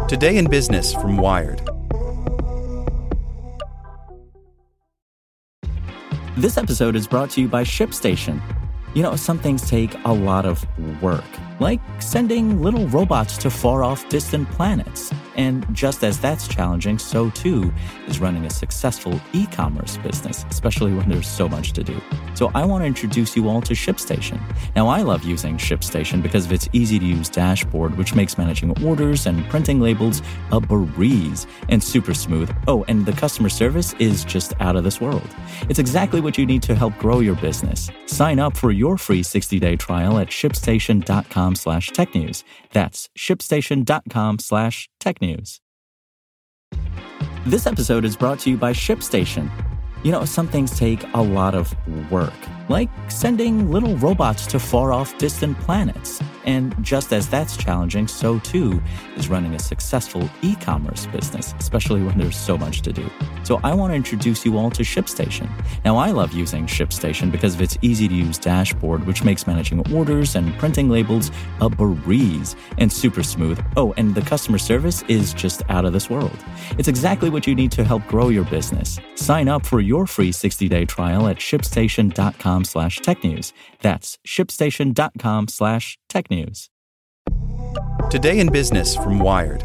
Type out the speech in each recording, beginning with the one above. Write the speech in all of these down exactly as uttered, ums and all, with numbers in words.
Today in Business from Wired. This episode is brought to you by ShipStation. You know, some things take a lot of work, like sending little robots to far-off distant planets. And just as that's challenging, so too is running a successful e-commerce business, especially when there's so much to do. So I want to introduce you all to ShipStation. Now, I love using ShipStation because of its easy-to-use dashboard, which makes managing orders and printing labels a breeze and super smooth. Oh, and the customer service is just out of this world. It's exactly what you need to help grow your business. Sign up for your free sixty-day trial at shipstation.com slash tech news. That's shipstation.com slash tech news. This episode is brought to you by ShipStation. You know, some things take a lot of work, like sending little robots to far-off distant planets. And just as that's challenging, so too is running a successful e-commerce business, especially when there's so much to do. So I want to introduce you all to ShipStation. Now, I love using ShipStation because of its easy-to-use dashboard, which makes managing orders and printing labels a breeze and super smooth. Oh, and the customer service is just out of this world. It's exactly what you need to help grow your business. Sign up for your free sixty-day trial at shipstation.com slash tech news. That's shipstation.com slash tech news. Today in Business from Wired.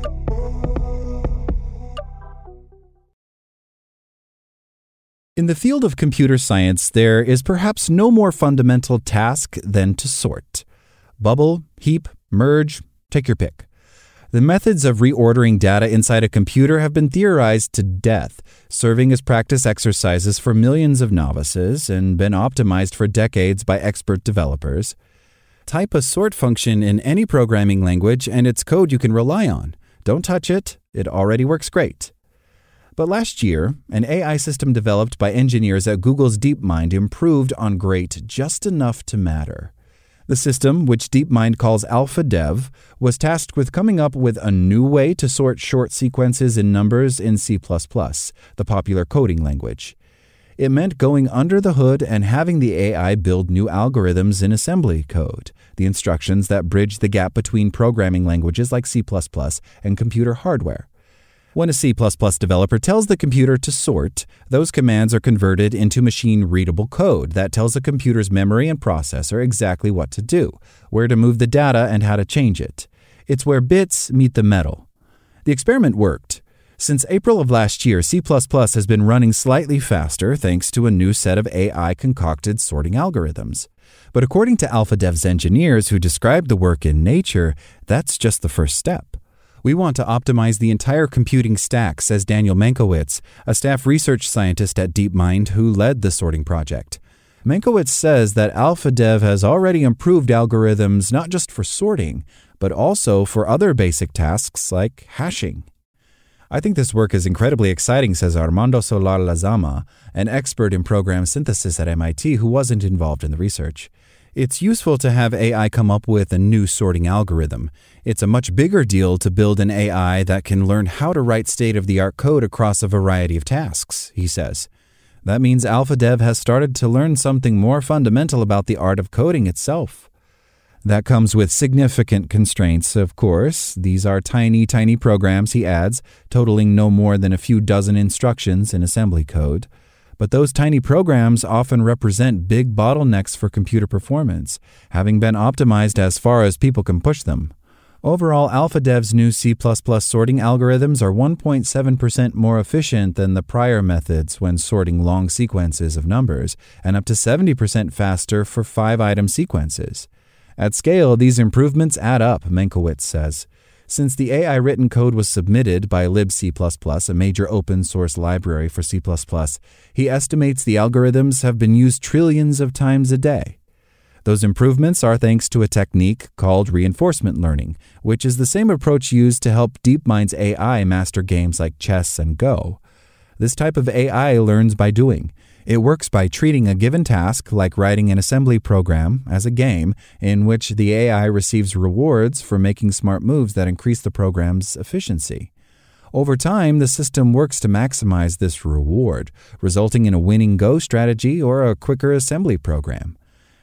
In the field of computer science, there is perhaps no more fundamental task than to sort. Bubble, heap, merge, take your pick. The methods of reordering data inside a computer have been theorized to death, serving as practice exercises for millions of novices and been optimized for decades by expert developers. Type a sort function in any programming language and it's code you can rely on. Don't touch it, it already works great. But last year, an A I system developed by engineers at Google's DeepMind improved on great just enough to matter. The system, which DeepMind calls AlphaDev, was tasked with coming up with a new way to sort short sequences in numbers in C plus plus, the popular coding language. It meant going under the hood and having the A I build new algorithms in assembly code, the instructions that bridge the gap between programming languages like C plus plus and computer hardware. When a C plus plus developer tells the computer to sort, those commands are converted into machine-readable code that tells the computer's memory and processor exactly what to do, where to move the data, and how to change it. It's where bits meet the metal. The experiment worked. Since April of last year, C plus plus has been running slightly faster thanks to a new set of A I-concocted sorting algorithms. But according to AlphaDev's engineers who described the work in Nature, that's just the first step. We want to optimize the entire computing stack, says Daniel Mankowitz, a staff research scientist at DeepMind who led the sorting project. Mankowitz says that AlphaDev has already improved algorithms not just for sorting, but also for other basic tasks like hashing. I think this work is incredibly exciting, says Armando Solar Lazama, an expert in program synthesis at M I T who wasn't involved in the research. It's useful to have A I come up with a new sorting algorithm. It's a much bigger deal to build an A I that can learn how to write state-of-the-art code across a variety of tasks, he says. That means AlphaDev has started to learn something more fundamental about the art of coding itself. That comes with significant constraints, of course. These are tiny, tiny programs, he adds, totaling no more than a few dozen instructions in assembly code. But those tiny programs often represent big bottlenecks for computer performance, having been optimized as far as people can push them. Overall, AlphaDev's new C plus plus sorting algorithms are one point seven percent more efficient than the prior methods when sorting long sequences of numbers, and up to seventy percent faster for five-item sequences. At scale, these improvements add up, Mankowitz says. Since the A I-written code was submitted by libc++, a major open-source library for C plus plus, he estimates the algorithms have been used trillions of times a day. Those improvements are thanks to a technique called reinforcement learning, which is the same approach used to help DeepMind's A I master games like chess and Go. This type of A I learns by doing. It works by treating a given task, like writing an assembly program, as a game in which the A I receives rewards for making smart moves that increase the program's efficiency. Over time, the system works to maximize this reward, resulting in a winning Go strategy or a quicker assembly program.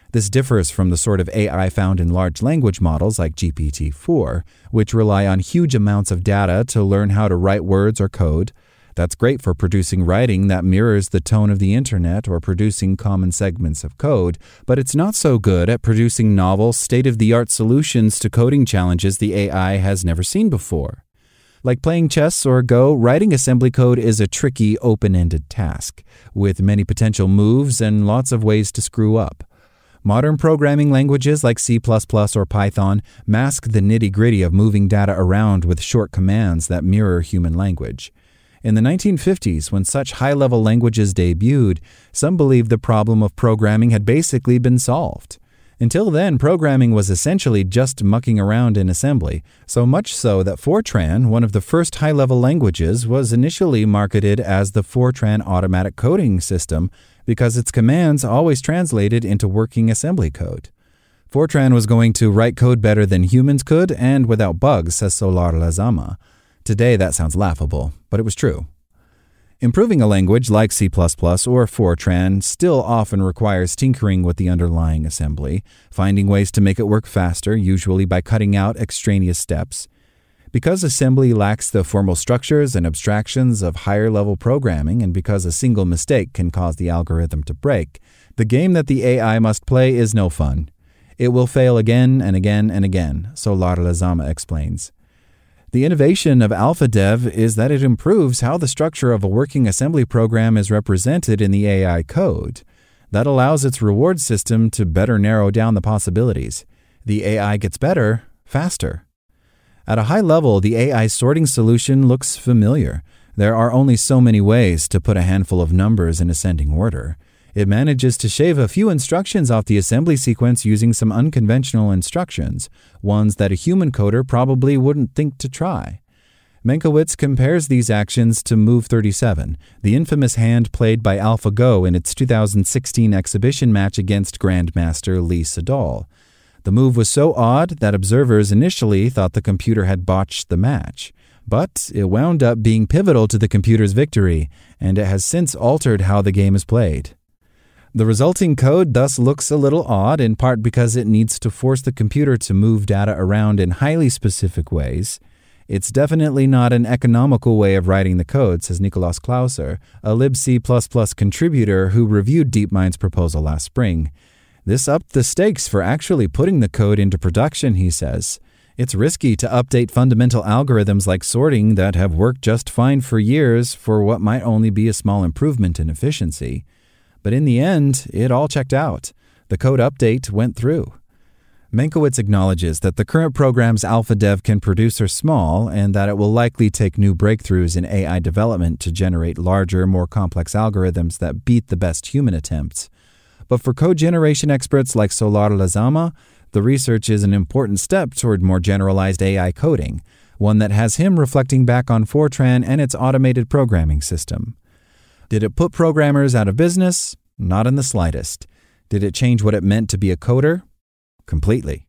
This differs from the sort of A I found in large language models like G P T four, which rely on huge amounts of data to learn how to write words or code. That's great for producing writing that mirrors the tone of the internet or producing common segments of code, but it's not so good at producing novel, state-of-the-art solutions to coding challenges the A I has never seen before. Like playing chess or Go, writing assembly code is a tricky, open-ended task, with many potential moves and lots of ways to screw up. Modern programming languages like C plus plus or Python mask the nitty-gritty of moving data around with short commands that mirror human language. In the nineteen fifties, when such high-level languages debuted, some believed the problem of programming had basically been solved. Until then, programming was essentially just mucking around in assembly, so much so that Fortran, one of the first high-level languages, was initially marketed as the Fortran Automatic Coding System because its commands always translated into working assembly code. Fortran was going to write code better than humans could and without bugs, says Solar Lazama. Today that sounds laughable, but it was true. Improving a language like C plus plus or Fortran still often requires tinkering with the underlying assembly, finding ways to make it work faster, usually by cutting out extraneous steps. Because assembly lacks the formal structures and abstractions of higher-level programming, and because a single mistake can cause the algorithm to break, the game that the A I must play is no fun. It will fail again and again and again, Solar Lazama explains. The innovation of AlphaDev is that it improves how the structure of a working assembly program is represented in the A I code. That allows its reward system to better narrow down the possibilities. The A I gets better, faster. At a high level, the A I sorting solution looks familiar. There are only so many ways to put a handful of numbers in ascending order. It manages to shave a few instructions off the assembly sequence using some unconventional instructions, ones that a human coder probably wouldn't think to try. Menkowitz compares these actions to Move thirty-seven, the infamous hand played by AlphaGo in its two thousand sixteen exhibition match against Grandmaster Lee Sedol. The move was so odd that observers initially thought the computer had botched the match. But it wound up being pivotal to the computer's victory, and it has since altered how the game is played. The resulting code thus looks a little odd, in part because it needs to force the computer to move data around in highly specific ways. It's definitely not an economical way of writing the code, says Nikolaus Klauser, a libc++ contributor who reviewed DeepMind's proposal last spring. This upped the stakes for actually putting the code into production, he says. It's risky to update fundamental algorithms like sorting that have worked just fine for years for what might only be a small improvement in efficiency. But in the end, it all checked out. The code update went through. Menkowitz acknowledges that the current programs AlphaDev can produce are small and that it will likely take new breakthroughs in A I development to generate larger, more complex algorithms that beat the best human attempts. But for code generation experts like Solar Lazama, the research is an important step toward more generalized A I coding, one that has him reflecting back on Fortran and its automated programming system. Did it put programmers out of business? Not in the slightest. Did it change what it meant to be a coder? Completely.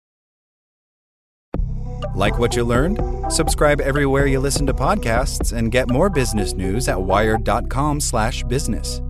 Like what you learned? Subscribe everywhere you listen to podcasts and get more business news at wired dot com slash business.